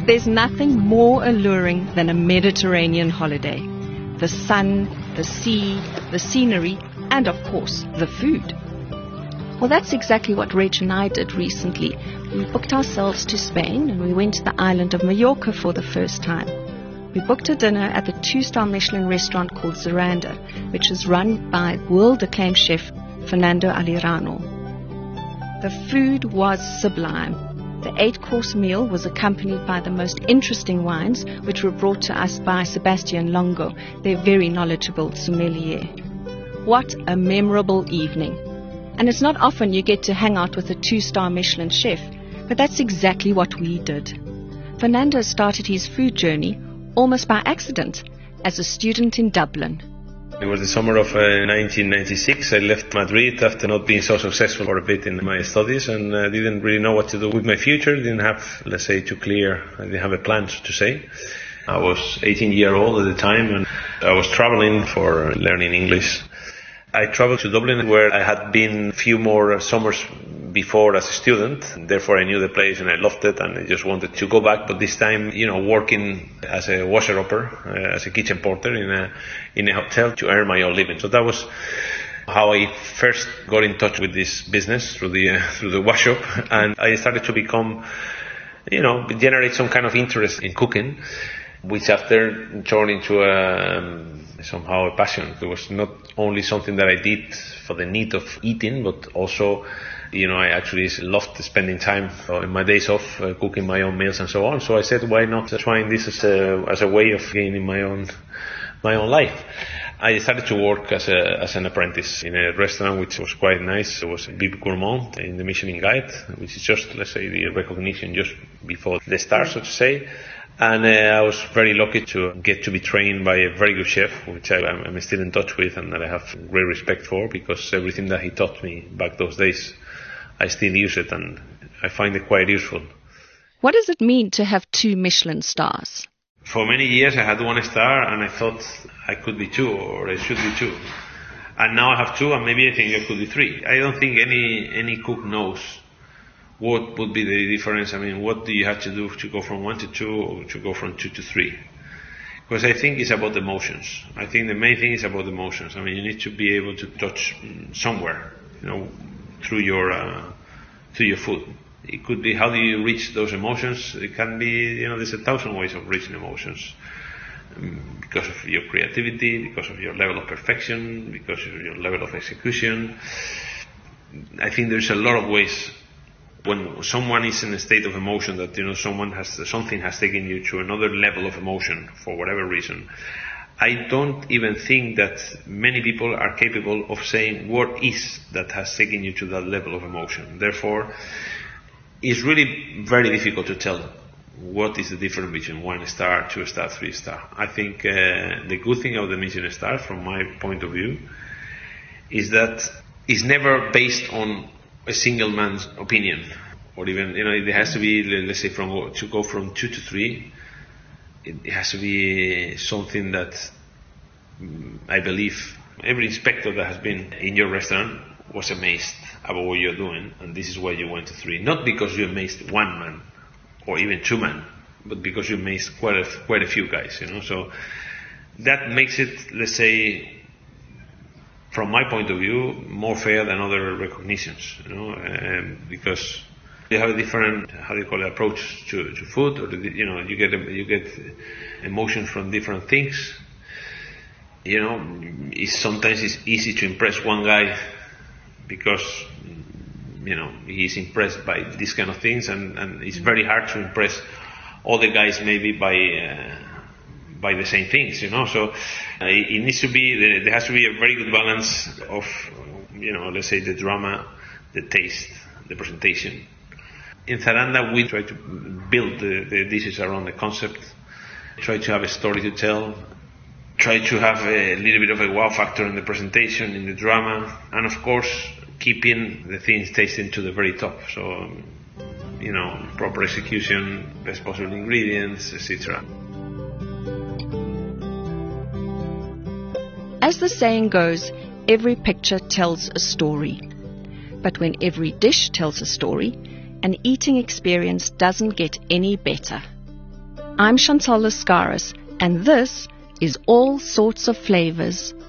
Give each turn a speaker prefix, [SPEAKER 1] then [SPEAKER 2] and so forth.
[SPEAKER 1] There's nothing more alluring than a Mediterranean holiday. The sun, the sea, the scenery, and of course, the food. Well, that's exactly what Rach and I did recently. We booked ourselves to Spain and we went to the island of Mallorca for the first time. We booked a dinner at the 2-star Michelin restaurant called Zaranda, which is run by world-acclaimed chef Fernando Alirano. The food was sublime. The 8-course meal was accompanied by the most interesting wines, which were brought to us by Sebastian Longo, their very knowledgeable sommelier. What a memorable evening. And it's not often you get to hang out with a 2-star Michelin chef, but that's exactly what we did. Fernando started his food journey almost by accident as a student in Dublin.
[SPEAKER 2] It was the summer of 1996. I left Madrid after not being so successful for a bit in my studies and didn't really know what to do with my future. Didn't have, I didn't have a plan, so to say. I was 18 years old at the time and I was traveling for learning English. I traveled to Dublin where I had been a few more summers before as a student. Therefore I knew the place and I loved it and I just wanted to go back. But this time, working as a washer-upper, as a kitchen porter in a hotel to earn my own living. So that was how I first got in touch with this business through the workshop. And I started to become, generate some kind of interest in cooking, which after turned into somehow a passion. It was not only something that I did for the need of eating, but also, I actually loved spending time in my days off cooking my own meals and so on. So I said, why not trying this as a way of gaining my own life? I started to work as an apprentice in a restaurant which was quite nice. It was Bib Gourmand in the Michelin Guide, which is just, let's say, the recognition just before the stars, so to say. And I was very lucky to get to be trained by a very good chef, which I'm still in touch with and that I have great respect for, because everything that he taught me back those days, I still use it and I find it quite useful.
[SPEAKER 1] What does it mean to have 2 Michelin stars?
[SPEAKER 2] For many years I had 1 star and I thought I could be 2 or I should be 2. And now I have 2 and maybe I think I could be 3. I don't think any cook knows what would be the difference. I mean, what do you have to do to go from 1 to 2 or to go from 2 to 3? Because I think it's about emotions. I think the main thing is about emotions. I mean, you need to be able to touch somewhere, through your food. It could be how do you reach those emotions. It can be, there's 1,000 ways of reaching emotions. Because of your creativity, because of your level of perfection, because of your level of execution. I think there's a lot of ways. When someone is in a state of emotion that, something has taken you to another level of emotion for whatever reason, I don't even think that many people are capable of saying what is that has taken you to that level of emotion. Therefore, it's really very difficult to tell what is the difference between 1 star, 2 star, 3 star. I think the good thing of the Michelin star, from my point of view, is that it's never based on a single man's opinion, or even, it has to be, let's say, to go from 2 to 3, it has to be something that I believe every inspector that has been in your restaurant was amazed about what you're doing, and this is why you went to 3. Not because you amazed 1 man, or even 2 men, but because you amazed quite a few guys, so that makes it, let's say, from my point of view, more fair than other recognitions, because you have a different, approach to food, or you get emotions from different things. Sometimes it's easy to impress one guy because he's impressed by these kind of things, and it's very hard to impress other guys maybe by the same things, So it needs to be, there has to be a very good balance of, let's say, the drama, the taste, the presentation. In Zaranda, we try to build the dishes around the concept, try to have a story to tell, try to have a little bit of a wow factor in the presentation, in the drama, and of course, keeping the things tasting to the very top. So, proper execution, best possible ingredients, etc.
[SPEAKER 1] As the saying goes, every picture tells a story. But when every dish tells a story, an eating experience doesn't get any better. I'm Chantal Lascaris, and this is All Sorts of Flavors.